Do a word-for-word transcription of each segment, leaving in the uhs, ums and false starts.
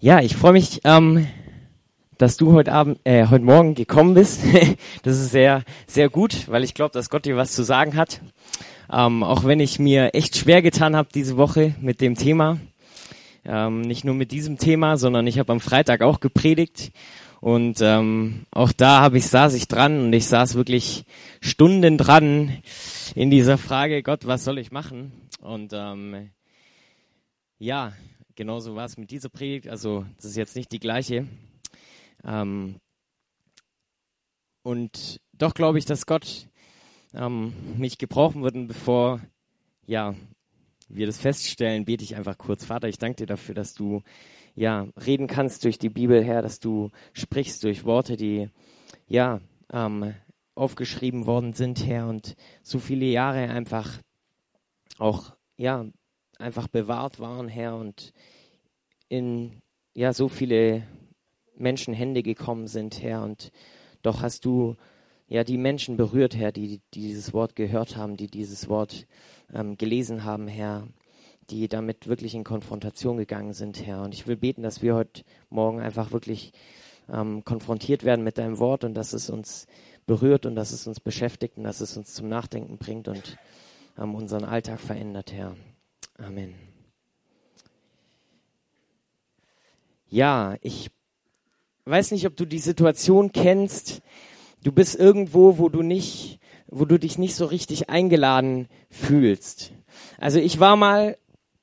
Ja, ich freue mich, ähm, dass du heute Abend, äh, heute Morgen gekommen bist. Das ist sehr, sehr gut, weil ich glaube, dass Gott dir was zu sagen hat. Ähm, auch wenn ich mir echt schwer getan habe diese Woche mit dem Thema. Ähm, nicht nur mit diesem Thema, sondern ich habe am Freitag auch gepredigt. Und ähm, auch da habe ich saß ich dran und ich saß wirklich Stunden dran in dieser Frage, Gott, was soll ich machen? Und ähm, ja, genauso war es mit dieser Predigt. Also das ist jetzt nicht die gleiche. Ähm, und doch glaube ich, dass Gott ähm, mich gebrauchen wird. Und bevor ja, wir das feststellen, bete ich einfach kurz. Vater, ich danke dir dafür, dass du ja reden kannst durch die Bibel, Herr, dass du sprichst durch Worte, die ja ähm, aufgeschrieben worden sind, Herr, und so viele Jahre einfach auch ja einfach bewahrt waren, Herr, und in ja so viele Menschenhände gekommen sind, Herr, und doch hast du ja die Menschen berührt, Herr, die, die dieses Wort gehört haben, die dieses Wort ähm, gelesen haben, Herr, die damit wirklich in Konfrontation gegangen sind, Herr. Und ich will beten, dass wir heute Morgen einfach wirklich ähm, konfrontiert werden mit deinem Wort und dass es uns berührt und dass es uns beschäftigt und dass es uns zum Nachdenken bringt und ähm, unseren Alltag verändert, Herr. Amen. Ja, ich weiß nicht, ob du die Situation kennst. Du bist irgendwo, wo du nicht, wo du dich nicht so richtig eingeladen fühlst. Also ich war mal,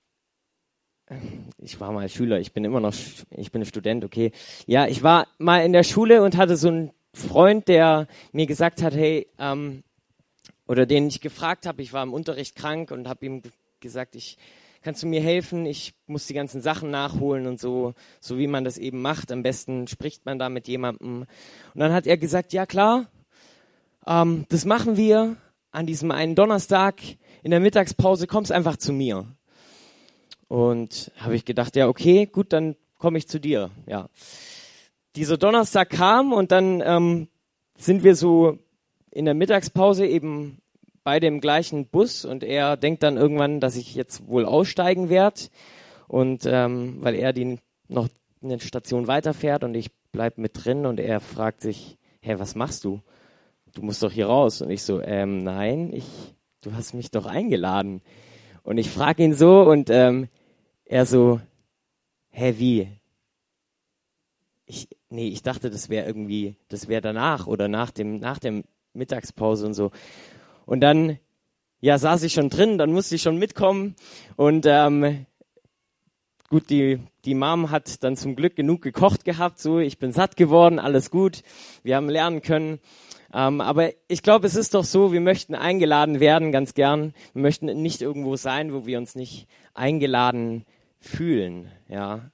ich war mal Schüler. Ich bin immer noch, ich bin Student. Okay, ja, ich war mal in der Schule und hatte so einen Freund, der mir gesagt hat, hey, ähm, oder den ich gefragt habe. Ich war im Unterricht krank und habe ihm gesagt, ich kannst du mir helfen? Ich muss die ganzen Sachen nachholen und so, so wie man das eben macht. Am besten spricht man da mit jemandem. Und dann hat er gesagt, ja klar, ähm, das machen wir an diesem einen Donnerstag in der Mittagspause, kommst einfach zu mir. Und habe ich gedacht, ja okay, gut, dann komme ich zu dir. Ja, dieser Donnerstag kam und dann ähm, sind wir so in der Mittagspause eben beide im gleichen Bus und er denkt dann irgendwann, dass ich jetzt wohl aussteigen werde und ähm, weil er die noch eine Station weiterfährt und ich bleib mit drin und er fragt sich, hä, was machst du? Du musst doch hier raus. Und ich so, ähm, nein, ich, du hast mich doch eingeladen. Und ich frage ihn so und ähm, er so, hä, wie? Ich, nee, ich dachte, das wäre irgendwie, das wäre danach oder nach dem, nach der Mittagspause und so. Und dann, ja, saß ich schon drin, dann musste ich schon mitkommen und ähm, gut, die die Mom hat dann zum Glück genug gekocht gehabt, so, ich bin satt geworden, alles gut, wir haben lernen können. Ähm, aber ich glaube, es ist doch so, wir möchten eingeladen werden, ganz gern. Wir möchten nicht irgendwo sein, wo wir uns nicht eingeladen fühlen, ja.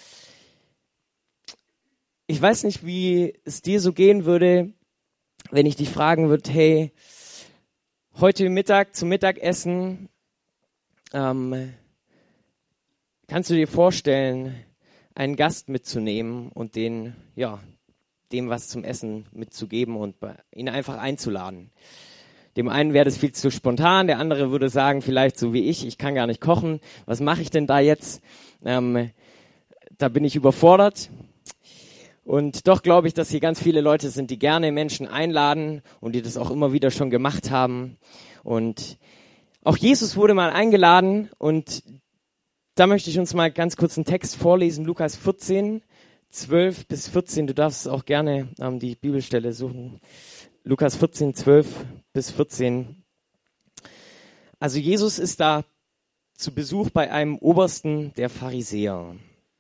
Ich weiß nicht, wie es dir so gehen würde, wenn ich dich fragen würde, hey, heute Mittag zum Mittagessen, ähm, kannst du dir vorstellen, einen Gast mitzunehmen und den, ja, dem was zum Essen mitzugeben und ihn einfach einzuladen? Dem einen wäre das viel zu spontan, der andere würde sagen, vielleicht so wie ich, ich kann gar nicht kochen, was mache ich denn da jetzt? Ähm, da bin ich überfordert. Und doch glaube ich, dass hier ganz viele Leute sind, die gerne Menschen einladen und die das auch immer wieder schon gemacht haben. Und auch Jesus wurde mal eingeladen und da möchte ich uns mal ganz kurz einen Text vorlesen, Lukas vierzehn, zwölf bis vierzehn. Du darfst auch gerne ähm, die Bibelstelle suchen. Lukas vierzehn, zwölf bis vierzehn. Also Jesus ist da zu Besuch bei einem Obersten der Pharisäer.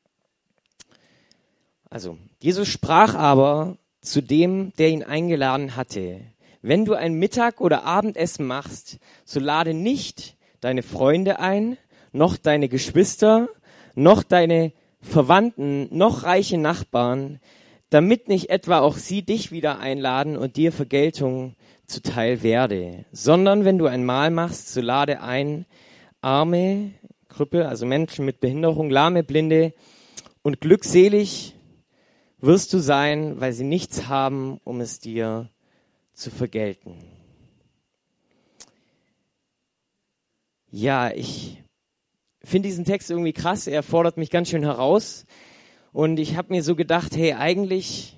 Also, Jesus sprach aber zu dem, der ihn eingeladen hatte: Wenn du ein Mittag- oder Abendessen machst, so lade nicht deine Freunde ein, noch deine Geschwister, noch deine Verwandten, noch reiche Nachbarn, damit nicht etwa auch sie dich wieder einladen und dir Vergeltung zuteil werde. Sondern wenn du ein Mahl machst, so lade ein Arme, Krüppel, also Menschen mit Behinderung, Lahme, Blinde, und glückselig wirst du sein, weil sie nichts haben, um es dir zu vergelten. Ja, ich finde diesen Text irgendwie krass. Er fordert mich ganz schön heraus. Und ich habe mir so gedacht, hey, eigentlich,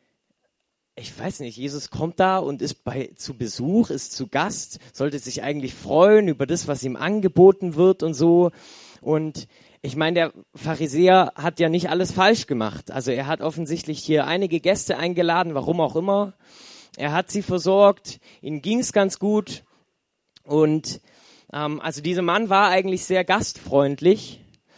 ich weiß nicht, Jesus kommt da und ist bei zu Besuch, ist zu Gast, sollte sich eigentlich freuen über das, was ihm angeboten wird und so. Und ich meine, der Pharisäer hat ja nicht alles falsch gemacht. Also er hat offensichtlich hier einige Gäste eingeladen, warum auch immer. Er hat sie versorgt, ihnen ging es ganz gut. Und ähm, also dieser Mann war eigentlich sehr gastfreundlich.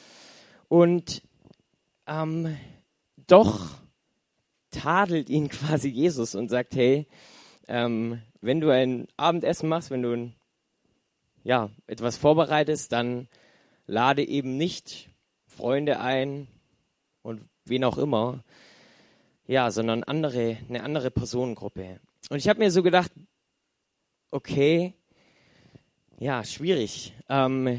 Und ähm, doch tadelt ihn quasi Jesus und sagt, hey, ähm, wenn du ein Abendessen machst, wenn du ein, ja, etwas vorbereitest, dann lade eben nicht Freunde ein und wen auch immer, ja, sondern andere, eine andere Personengruppe. Und ich habe mir so gedacht, okay, ja, schwierig. Ähm,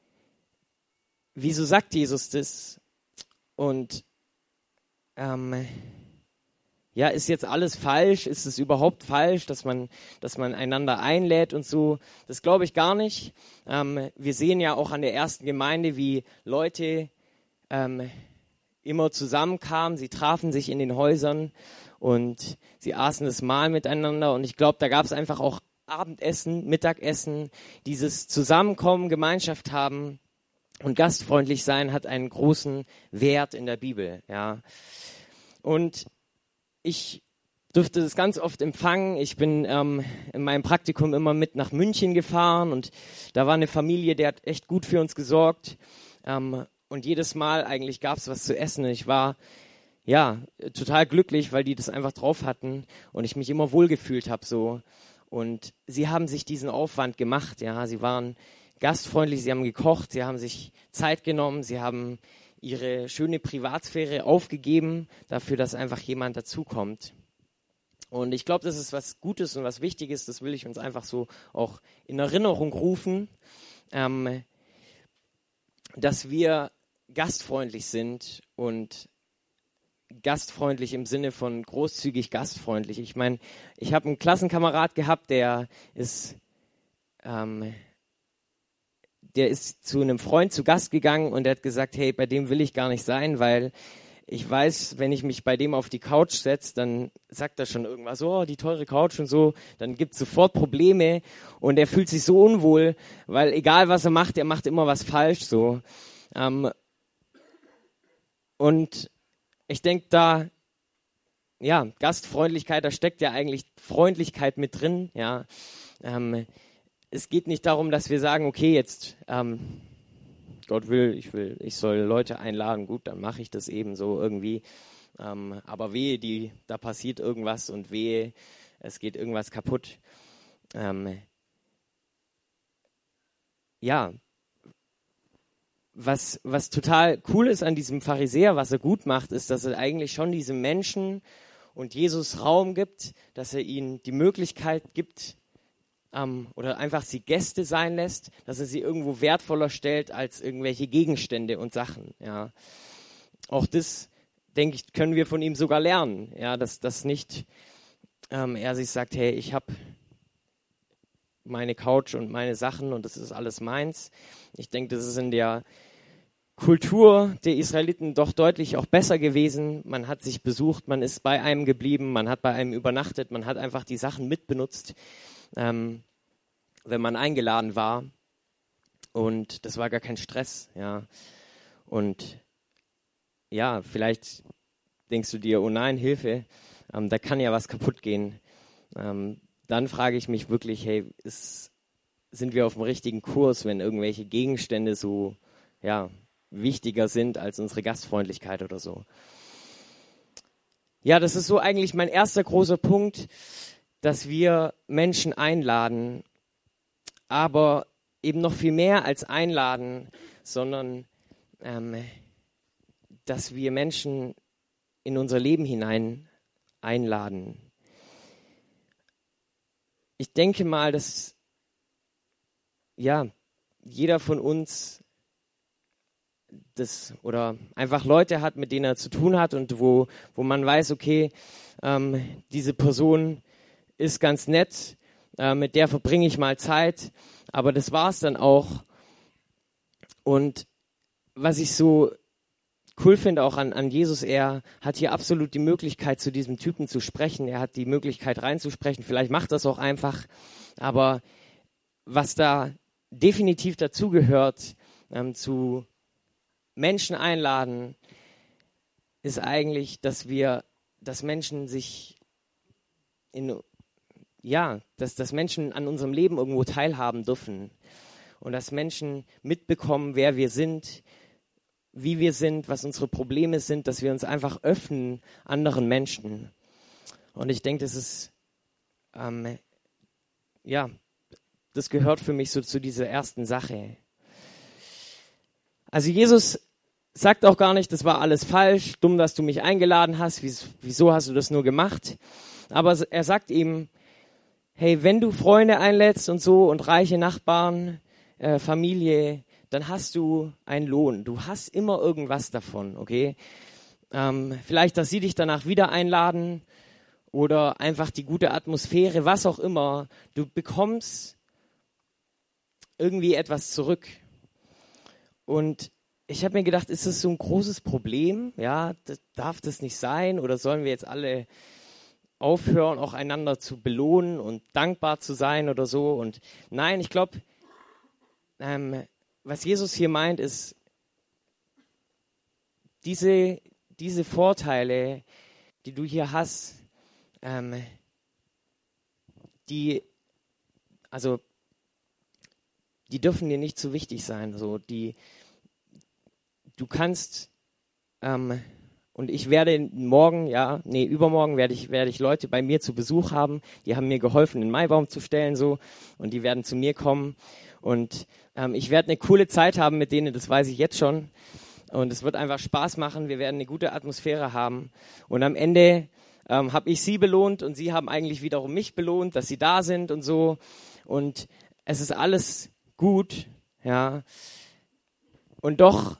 wieso sagt Jesus das? Und ähm, ja, ist jetzt alles falsch? Ist es überhaupt falsch, dass man, dass man einander einlädt und so? Das glaube ich gar nicht. Ähm, wir sehen ja auch an der ersten Gemeinde, wie Leute ähm, immer zusammenkamen. Sie trafen sich in den Häusern und sie aßen das Mahl miteinander. Und ich glaube, da gab es einfach auch Abendessen, Mittagessen, dieses Zusammenkommen, Gemeinschaft haben und gastfreundlich sein hat einen großen Wert in der Bibel. Ja, und ich durfte das ganz oft empfangen. Ich bin ähm, in meinem Praktikum immer mit nach München gefahren und da war eine Familie, die hat echt gut für uns gesorgt. Ähm, und jedes Mal eigentlich gab es was zu essen. Ich war ja total glücklich, weil die das einfach drauf hatten und ich mich immer wohlgefühlt habe so. Und sie haben sich diesen Aufwand gemacht. Ja, sie waren gastfreundlich, sie haben gekocht, sie haben sich Zeit genommen, sie haben ihre schöne Privatsphäre aufgegeben, dafür, dass einfach jemand dazukommt. Und ich glaube, das ist was Gutes und was Wichtiges, das will ich uns einfach so auch in Erinnerung rufen, ähm, dass wir gastfreundlich sind und gastfreundlich im Sinne von großzügig gastfreundlich. Ich meine, ich habe einen Klassenkamerad gehabt, der ist... Ähm, der ist zu einem Freund zu Gast gegangen und der hat gesagt, hey, bei dem will ich gar nicht sein, weil ich weiß, wenn ich mich bei dem auf die Couch setze, dann sagt er schon irgendwas, oh, die teure Couch und so, dann gibt es sofort Probleme und er fühlt sich so unwohl, weil egal was er macht, er macht immer was falsch so. Ähm, und ich denke da, ja, Gastfreundlichkeit, da steckt ja eigentlich Freundlichkeit mit drin, ja, ähm, es geht nicht darum, dass wir sagen, okay, jetzt ähm, Gott will, ich will, ich soll Leute einladen, gut, dann mache ich das eben so irgendwie. Ähm, aber wehe, die, da passiert irgendwas und wehe, es geht irgendwas kaputt. Ähm, ja, was, was total cool ist an diesem Pharisäer, was er gut macht, ist, dass er eigentlich schon diesem Menschen und Jesus Raum gibt, dass er ihnen die Möglichkeit gibt, Ähm, oder einfach sie Gäste sein lässt, dass er sie irgendwo wertvoller stellt als irgendwelche Gegenstände und Sachen. Ja. Auch das, denke ich, können wir von ihm sogar lernen. Ja, dass das nicht ähm, er sich sagt, hey, ich habe meine Couch und meine Sachen und das ist alles meins. Ich denke, das ist in der Kultur der Israeliten doch deutlich auch besser gewesen. Man hat sich besucht, man ist bei einem geblieben, man hat bei einem übernachtet, man hat einfach die Sachen mitbenutzt. Ähm, wenn man eingeladen war und das war gar kein Stress, ja. Und ja, vielleicht denkst du dir, oh nein, Hilfe, ähm, da kann ja was kaputt gehen. Ähm, dann frage ich mich wirklich, hey, ist, sind wir auf dem richtigen Kurs, wenn irgendwelche Gegenstände so, ja, wichtiger sind als unsere Gastfreundlichkeit oder so? Ja, das ist so eigentlich mein erster großer Punkt, dass wir Menschen einladen, aber eben noch viel mehr als einladen, sondern ähm, dass wir Menschen in unser Leben hinein einladen. Ich denke mal, dass ja jeder von uns das oder einfach Leute hat, mit denen er zu tun hat und wo, wo man weiß, okay, ähm, diese Person ist ganz nett, äh, mit der verbringe ich mal Zeit, aber das war's dann auch. Und was ich so cool finde auch an, an Jesus, er hat hier absolut die Möglichkeit, zu diesem Typen zu sprechen. Er hat die Möglichkeit reinzusprechen. Vielleicht macht das auch einfach. Aber was da definitiv dazugehört, ähm, zu Menschen einladen, ist eigentlich, dass wir, dass Menschen sich in, ja, dass, dass Menschen an unserem Leben irgendwo teilhaben dürfen. Und dass Menschen mitbekommen, wer wir sind, wie wir sind, was unsere Probleme sind, dass wir uns einfach öffnen anderen Menschen. Und ich denke, das ist, ähm, ja, das gehört für mich so zu dieser ersten Sache. Also Jesus sagt auch gar nicht, das war alles falsch, dumm, dass du mich eingeladen hast, wieso hast du das nur gemacht? Aber er sagt ihm, hey, wenn du Freunde einlädst und so und reiche Nachbarn, äh, Familie, dann hast du einen Lohn. Du hast immer irgendwas davon, okay? Ähm, vielleicht, dass sie dich danach wieder einladen oder einfach die gute Atmosphäre, was auch immer. Du bekommst irgendwie etwas zurück. Und ich habe mir gedacht, ist das so ein großes Problem? Ja, das, darf das nicht sein? Oder sollen wir jetzt alle aufhören, auch einander zu belohnen und dankbar zu sein oder so? Und nein, ich glaube, ähm, was Jesus hier meint, ist, diese, diese Vorteile, die du hier hast, ähm, die, also, die dürfen dir nicht zu wichtig sein. So, die, du kannst, ähm, und ich werde morgen, ja, nee, übermorgen werde ich, werde ich Leute bei mir zu Besuch haben, die haben mir geholfen, einen Maibaum zu stellen, so, und die werden zu mir kommen. Und ähm, ich werde eine coole Zeit haben mit denen, das weiß ich jetzt schon. Und es wird einfach Spaß machen. Wir werden eine gute Atmosphäre haben. Und am Ende ähm, habe ich sie belohnt und sie haben eigentlich wiederum mich belohnt, dass sie da sind und so. Und es ist alles gut, ja. Und doch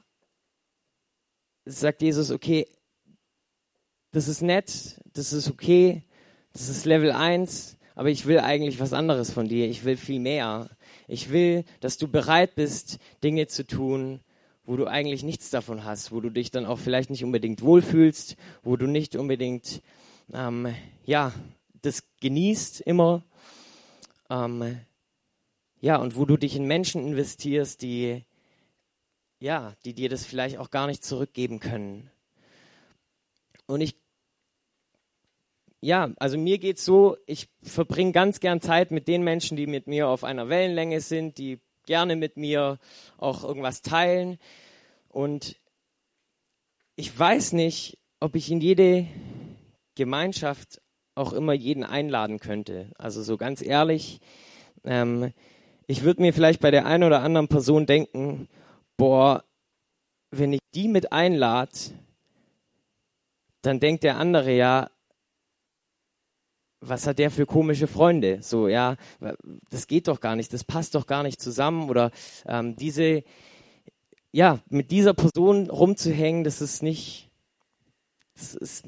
sagt Jesus, okay, das ist nett, das ist okay, das ist Level eins, aber ich will eigentlich was anderes von dir. Ich will viel mehr. Ich will, dass du bereit bist, Dinge zu tun, wo du eigentlich nichts davon hast, wo du dich dann auch vielleicht nicht unbedingt wohlfühlst, wo du nicht unbedingt, ähm, ja, das genießt immer. Ähm, ja, und wo du dich in Menschen investierst, die, ja, die dir das vielleicht auch gar nicht zurückgeben können. Und ich Ja, also mir geht's so, ich verbringe ganz gern Zeit mit den Menschen, die mit mir auf einer Wellenlänge sind, die gerne mit mir auch irgendwas teilen. Und ich weiß nicht, ob ich in jede Gemeinschaft auch immer jeden einladen könnte. Also so ganz ehrlich, ähm, ich würde mir vielleicht bei der einen oder anderen Person denken, boah, wenn ich die mit einlade, dann denkt der andere ja, was hat der für komische Freunde? So, ja, das geht doch gar nicht, das passt doch gar nicht zusammen. Oder ähm, diese, ja, mit dieser Person rumzuhängen, das ist nicht, das ist,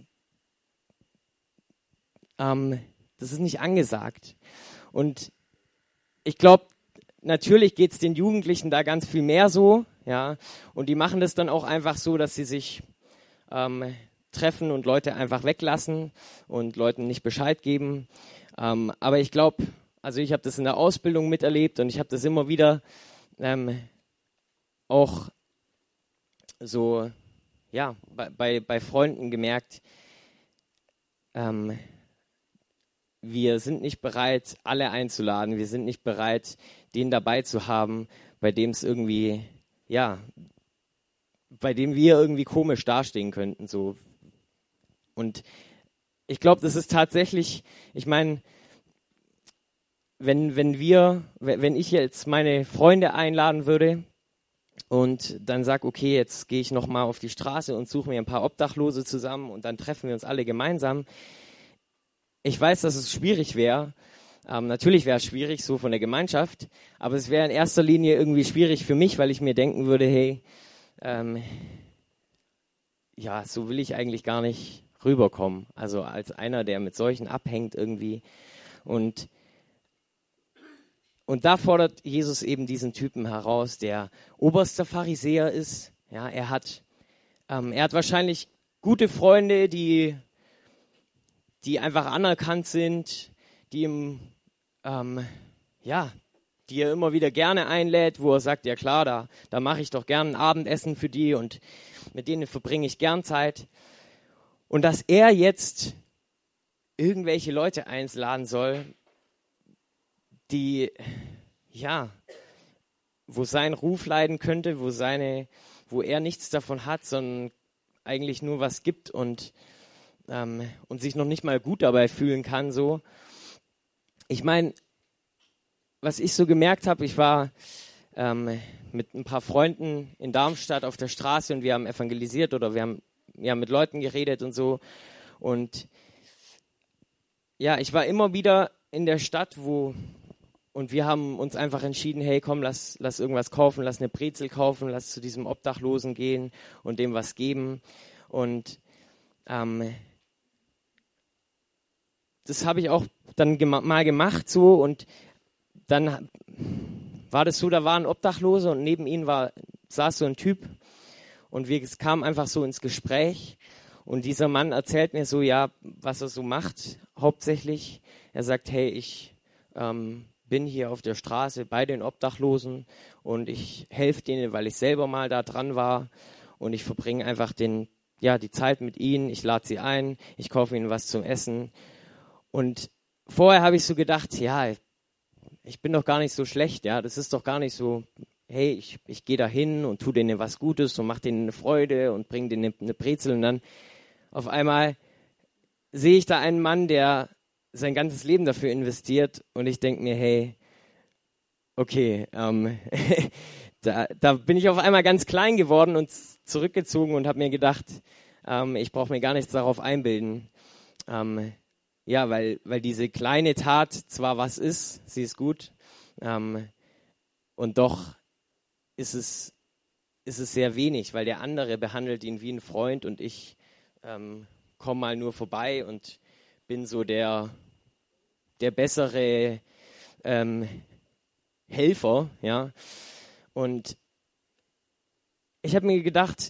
ähm, das ist nicht angesagt. Und ich glaube, natürlich geht es den Jugendlichen da ganz viel mehr so, ja, und die machen das dann auch einfach so, dass sie sich ähm, treffen und Leute einfach weglassen und Leuten nicht Bescheid geben. Ähm, aber ich glaube, also ich habe das in der Ausbildung miterlebt und ich habe das immer wieder ähm, auch so, ja, bei, bei, bei Freunden gemerkt, ähm, wir sind nicht bereit, alle einzuladen. Wir sind nicht bereit, den dabei zu haben, bei dem es irgendwie, ja, bei dem wir irgendwie komisch dastehen könnten, so. Und ich glaube, das ist tatsächlich, ich meine, wenn, wenn wir, wenn ich jetzt meine Freunde einladen würde und dann sage, okay, jetzt gehe ich nochmal auf die Straße und suche mir ein paar Obdachlose zusammen und dann treffen wir uns alle gemeinsam. Ich weiß, dass es schwierig wäre. Ähm, natürlich wäre es schwierig, so von der Gemeinschaft, aber es wäre in erster Linie irgendwie schwierig für mich, weil ich mir denken würde, hey, ähm, ja, so will ich eigentlich gar nicht rüberkommen. Also als einer, der mit solchen abhängt irgendwie. Und, und da fordert Jesus eben diesen Typen heraus, der oberster Pharisäer ist. Ja, er hat ähm, er hat wahrscheinlich gute Freunde, die, die einfach anerkannt sind, die ihm, ähm, ja, die er immer wieder gerne einlädt, wo er sagt, ja klar, da, da mache ich doch gern ein Abendessen für die und mit denen verbringe ich gern Zeit. Und dass er jetzt irgendwelche Leute einladen soll, die, ja, wo sein Ruf leiden könnte, wo seine, wo er nichts davon hat, sondern eigentlich nur was gibt und, ähm, und sich noch nicht mal gut dabei fühlen kann, so. Ich meine, was ich so gemerkt habe, ich war ähm, mit ein paar Freunden in Darmstadt auf der Straße und wir haben evangelisiert oder wir haben ja mit Leuten geredet und so. Und ja, ich war immer wieder in der Stadt, wo und wir haben uns einfach entschieden, hey, komm, lass, lass irgendwas kaufen, lass eine Brezel kaufen, lass zu diesem Obdachlosen gehen und dem was geben. Und ähm, das habe ich auch dann gema- mal gemacht so und dann war das so, da war ein Obdachloser und neben ihm war, saß so ein Typ und wir kamen einfach so ins Gespräch und dieser Mann erzählt mir so, ja, was er so macht hauptsächlich. Er sagt, hey, ich ähm, bin hier auf der Straße bei den Obdachlosen und ich helfe denen, weil ich selber mal da dran war und ich verbringe einfach den, ja, die Zeit mit ihnen, ich lade sie ein, ich kaufe ihnen was zum Essen und vorher habe ich so gedacht, ja, ich bin doch gar nicht so schlecht, ja, das ist doch gar nicht so, hey, ich, ich gehe da hin und tu denen was Gutes und mach denen eine Freude und bring denen eine, eine Brezel und dann auf einmal sehe ich da einen Mann, der sein ganzes Leben dafür investiert und ich denke mir, hey, okay, ähm, da, da bin ich auf einmal ganz klein geworden und zurückgezogen und habe mir gedacht, ähm, ich brauche mir gar nichts darauf einbilden. Ähm, Ja, weil, weil diese kleine Tat zwar was ist, sie ist gut, ähm, und doch ist es, ist es sehr wenig, weil der andere behandelt ihn wie ein Freund und ich ähm, komme mal nur vorbei und bin so der, der bessere ähm, Helfer, ja. Und ich habe mir gedacht,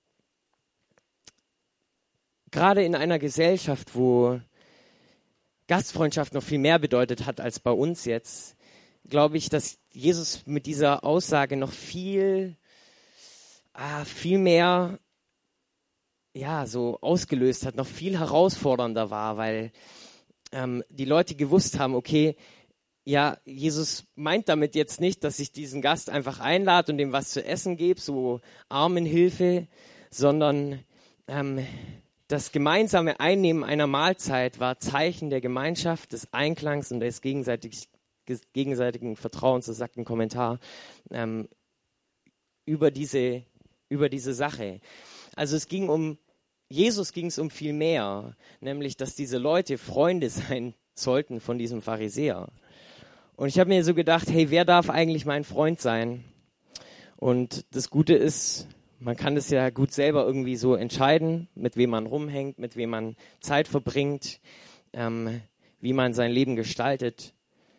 gerade in einer Gesellschaft, wo Gastfreundschaft noch viel mehr bedeutet hat als bei uns jetzt, glaube ich, dass Jesus mit dieser Aussage noch viel, ah, viel mehr, ja, so ausgelöst hat, noch viel herausfordernder war, weil ähm, die Leute gewusst haben, okay, ja, Jesus meint damit jetzt nicht, dass ich diesen Gast einfach einlade und ihm was zu essen gebe, so Armenhilfe, sondern ähm, das gemeinsame Einnehmen einer Mahlzeit war Zeichen der Gemeinschaft, des Einklangs und des gegenseitig, gegenseitigen Vertrauens, das sagt ein Kommentar, ähm, über diese, über diese Sache. Also es ging um, Jesus ging es um viel mehr, nämlich, dass diese Leute Freunde sein sollten von diesem Pharisäer. Und ich habe mir so gedacht, hey, wer darf eigentlich mein Freund sein? Und das Gute ist, man kann es ja gut selber irgendwie so entscheiden, mit wem man rumhängt, mit wem man Zeit verbringt, ähm, wie man sein Leben gestaltet.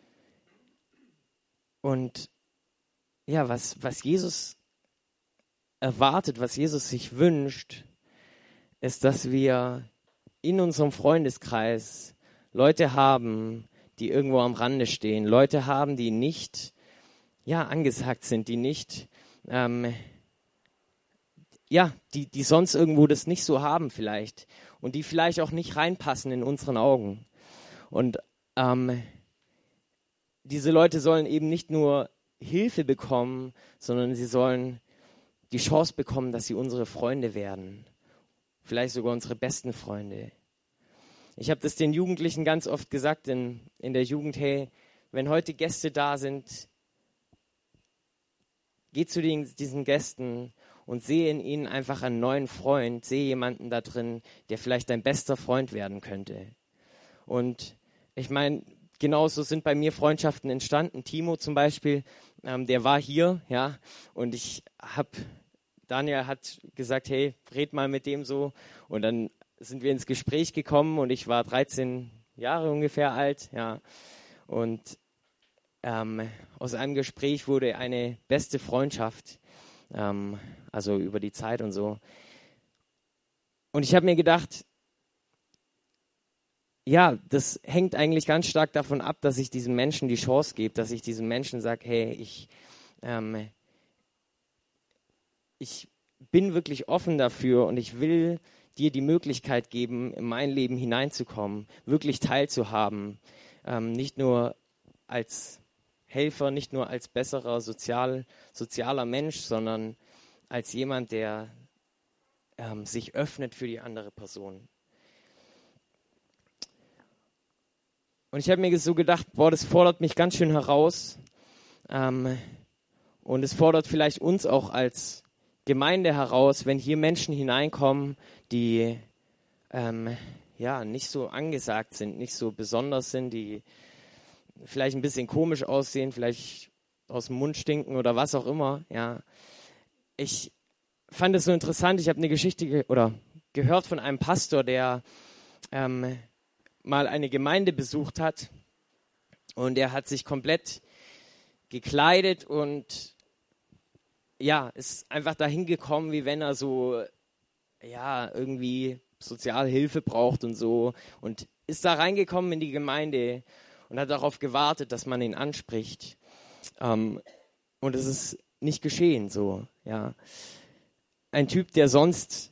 Und ja, was, was Jesus erwartet, was Jesus sich wünscht, ist, dass wir in unserem Freundeskreis Leute haben, die irgendwo am Rande stehen, Leute haben, die nicht ja, angesagt sind, die nicht ähm, ja, die, die sonst irgendwo das nicht so haben vielleicht und die vielleicht auch nicht reinpassen in unseren Augen. Und ähm, diese Leute sollen eben nicht nur Hilfe bekommen, sondern sie sollen die Chance bekommen, dass sie unsere Freunde werden. Vielleicht sogar unsere besten Freunde. Ich habe das den Jugendlichen ganz oft gesagt in, in der Jugend, hey, wenn heute Gäste da sind, geh zu den, diesen Gästen und sehe in ihnen einfach einen neuen Freund, sehe jemanden da drin, der vielleicht dein bester Freund werden könnte. Und ich meine, genauso sind bei mir Freundschaften entstanden. Timo zum Beispiel, ähm, der war hier, ja, und ich habe, Daniel hat gesagt, hey, red mal mit dem so. Und dann sind wir ins Gespräch gekommen und ich war dreizehn Jahre ungefähr alt, ja. Und ähm, aus einem Gespräch wurde eine beste Freundschaft, ähm, also über die Zeit und so. Und ich habe mir gedacht, ja, das hängt eigentlich ganz stark davon ab, dass ich diesem Menschen die Chance gebe, dass ich diesem Menschen sage, hey, ich, ähm, ich bin wirklich offen dafür und ich will dir die Möglichkeit geben, in mein Leben hineinzukommen, wirklich teilzuhaben, ähm, nicht nur als Helfer, nicht nur als besserer sozial, sozialer Mensch, sondern als jemand, der ähm, sich öffnet für die andere Person. Und ich habe mir so gedacht, boah, das fordert mich ganz schön heraus. Ähm, und es fordert vielleicht uns auch als Gemeinde heraus, wenn hier Menschen hineinkommen, die ähm, ja nicht so angesagt sind, nicht so besonders sind, die vielleicht ein bisschen komisch aussehen, vielleicht aus dem Mund stinken oder was auch immer. Ja, ich fand es so interessant. Ich habe eine Geschichte ge- oder gehört von einem Pastor, der ähm, mal eine Gemeinde besucht hat und er hat sich komplett gekleidet und ja, ist einfach dahin gekommen, wie wenn er so ja irgendwie Sozialhilfe braucht und so und ist da reingekommen in die Gemeinde und hat darauf gewartet, dass man ihn anspricht. Ähm, und es ist nicht geschehen so, ja. Ein Typ, der sonst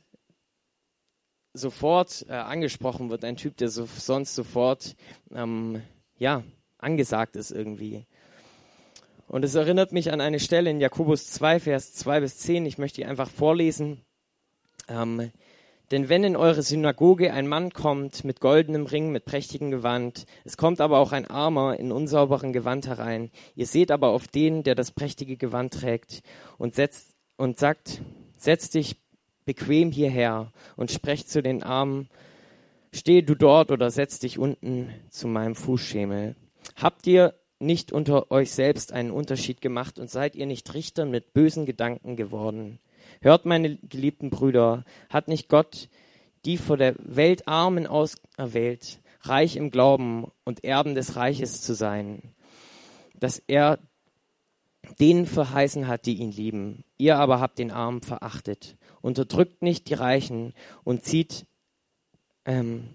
sofort äh, angesprochen wird, ein Typ, der so, sonst sofort ähm, ja, angesagt ist irgendwie. Und es erinnert mich an eine Stelle in Jakobus zwei, Vers zwei bis zehn. Ich möchte die einfach vorlesen. Ähm, Denn wenn in eure Synagoge ein Mann kommt mit goldenem Ring, mit prächtigem Gewand, es kommt aber auch ein Armer in unsauberen Gewand herein, ihr seht aber auf den, der das prächtige Gewand trägt und, setzt, und sagt, setz dich bequem hierher und sprecht zu den Armen, stehe du dort oder setz dich unten zu meinem Fußschemel. Habt ihr nicht unter euch selbst einen Unterschied gemacht und seid ihr nicht Richtern mit bösen Gedanken geworden? Hört, meine geliebten Brüder, hat nicht Gott die vor der Welt Armen auserwählt, reich im Glauben und Erben des Reiches zu sein, dass er denen verheißen hat, die ihn lieben. Ihr aber habt den Armen verachtet. Unterdrückt nicht die Reichen und zieht, ähm,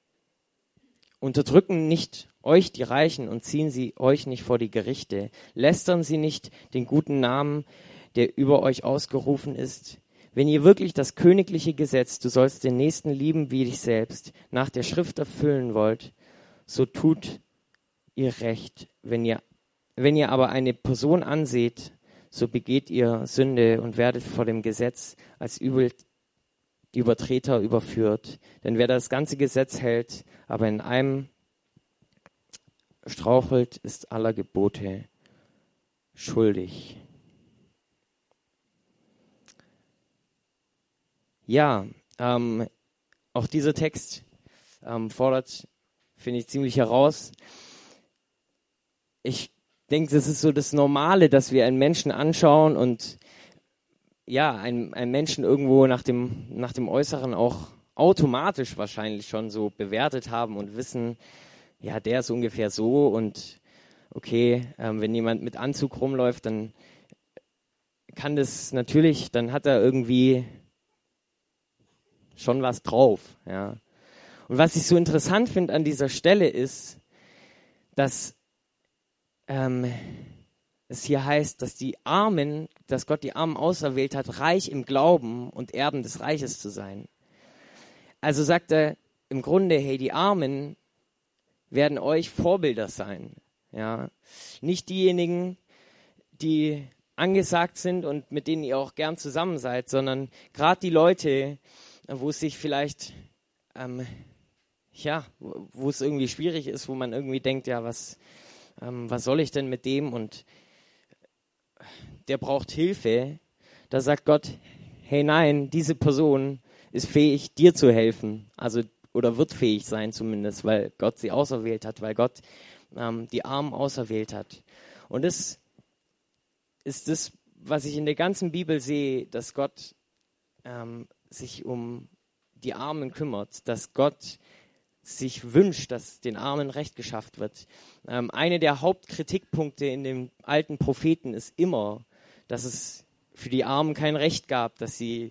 unterdrücken nicht euch die Reichen und ziehen sie euch nicht vor die Gerichte. Lästern sie nicht den guten Namen, der über euch ausgerufen ist. Wenn ihr wirklich das königliche Gesetz, du sollst den Nächsten lieben wie dich selbst, nach der Schrift erfüllen wollt, so tut ihr recht. Wenn ihr, wenn ihr aber eine Person anseht, so begeht ihr Sünde und werdet vor dem Gesetz als Übel die Übertreter überführt. Denn wer das ganze Gesetz hält, aber in einem strauchelt, ist aller Gebote schuldig. Ja, ähm, auch dieser Text ähm, fordert, finde ich, ziemlich heraus. Ich denke, das ist so das Normale, dass wir einen Menschen anschauen und ja, einen, einen Menschen irgendwo nach dem, nach dem Äußeren auch automatisch wahrscheinlich schon so bewertet haben und wissen, ja, der ist ungefähr so und okay, ähm, wenn jemand mit Anzug rumläuft, dann kann das natürlich, dann hat er irgendwie schon was drauf, ja. Und was ich so interessant finde an dieser Stelle ist, dass ähm, es hier heißt, dass die Armen, dass Gott die Armen auserwählt hat, reich im Glauben und Erben des Reiches zu sein. Also sagt er im Grunde, hey, die Armen werden euch Vorbilder sein, ja. Nicht diejenigen, die angesagt sind und mit denen ihr auch gern zusammen seid, sondern gerade die Leute, wo es sich vielleicht, ähm, ja, wo es irgendwie schwierig ist, wo man irgendwie denkt, ja, was, ähm, was soll ich denn mit dem und der braucht Hilfe. Da sagt Gott, hey nein, diese Person ist fähig, dir zu helfen, also oder wird fähig sein zumindest, weil Gott sie auserwählt hat, weil Gott ähm, die Armen auserwählt hat. Und das ist das, was ich in der ganzen Bibel sehe, dass Gott ähm, sich um die Armen kümmert, dass Gott sich wünscht, dass den Armen Recht geschafft wird. Ähm, eine der Hauptkritikpunkte in den alten Propheten ist immer, dass es für die Armen kein Recht gab, dass sie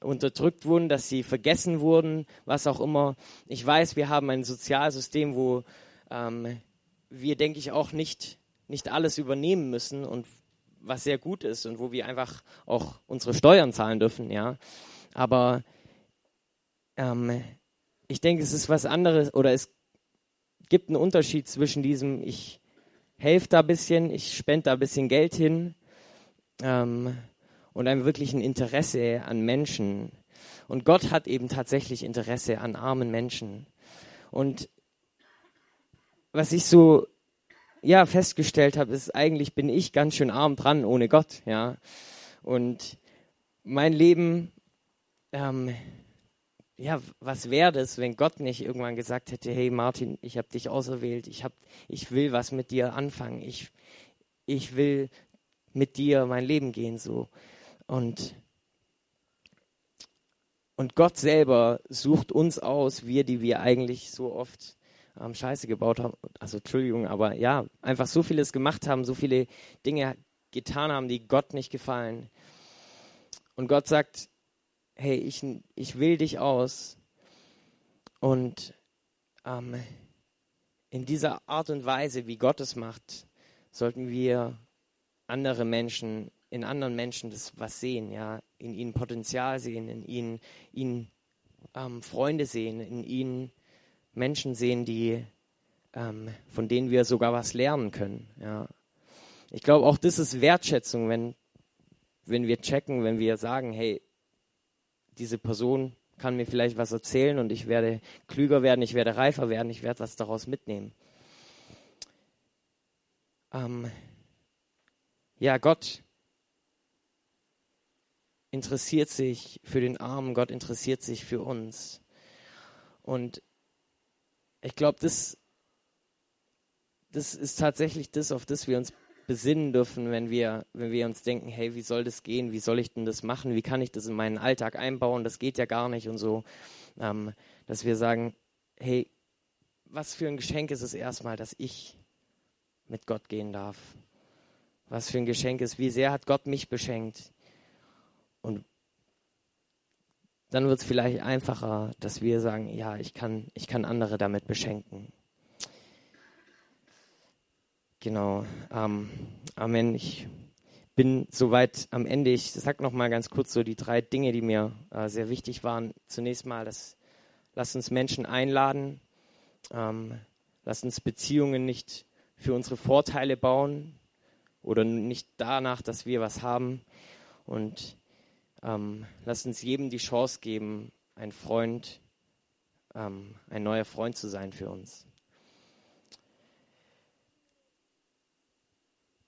unterdrückt wurden, dass sie vergessen wurden, was auch immer. Ich weiß, wir haben ein Sozialsystem, wo ähm, wir, denke ich, auch nicht, nicht alles übernehmen müssen und was sehr gut ist und wo wir einfach auch unsere Steuern zahlen dürfen, ja. Aber ähm, ich denke, es ist was anderes oder es gibt einen Unterschied zwischen diesem, ich helfe da ein bisschen, ich spende da ein bisschen Geld hin ähm, und einem wirklichen Interesse an Menschen. Und Gott hat eben tatsächlich Interesse an armen Menschen. Und was ich so ja festgestellt habe, ist, eigentlich bin ich ganz schön arm dran ohne Gott, ja. Und mein Leben, ähm, ja, was wäre das, wenn Gott nicht irgendwann gesagt hätte, hey Martin, ich habe dich auserwählt, ich hab, ich will was mit dir anfangen, ich, ich will mit dir mein Leben gehen so. Und, und Gott selber sucht uns aus, wir, die wir eigentlich so oft ähm, Scheiße gebaut haben, also Entschuldigung, aber ja, einfach so vieles gemacht haben, so viele Dinge getan haben, die Gott nicht gefallen. Und Gott sagt, hey, ich, ich will dich aus. Und ähm, in dieser Art und Weise, wie Gott es macht, sollten wir andere Menschen, in anderen Menschen das was sehen, ja, in ihnen Potenzial sehen, in ihnen, ihnen ähm, Freunde sehen, in ihnen Menschen sehen, die ähm, von denen wir sogar was lernen können. Ja. Ich glaube, auch das ist Wertschätzung, wenn, wenn wir checken, wenn wir sagen, hey, diese Person kann mir vielleicht was erzählen und ich werde klüger werden, ich werde reifer werden, ich werde was daraus mitnehmen. Ähm, ja, Gott interessiert sich für den Armen, Gott interessiert sich für uns. Und ich glaube, das, das ist tatsächlich das, auf das wir uns besinnen dürfen, wenn wir, wenn wir uns denken, hey, wie soll das gehen, wie soll ich denn das machen, wie kann ich das in meinen Alltag einbauen, das geht ja gar nicht und so, ähm, dass wir sagen, hey, was für ein Geschenk ist es erstmal, dass ich mit Gott gehen darf, was für ein Geschenk ist, wie sehr hat Gott mich beschenkt und dann wird es vielleicht einfacher, dass wir sagen, ja, ich kann, ich kann andere damit beschenken. Genau, ähm, Amen. Ich bin soweit am Ende. Ich sage noch mal ganz kurz so die drei Dinge, die mir äh, sehr wichtig waren. Zunächst mal, das, lasst uns Menschen einladen. Ähm, lasst uns Beziehungen nicht für unsere Vorteile bauen oder nicht danach, dass wir was haben. Und ähm, lasst uns jedem die Chance geben, ein Freund, ähm, ein neuer Freund zu sein für uns.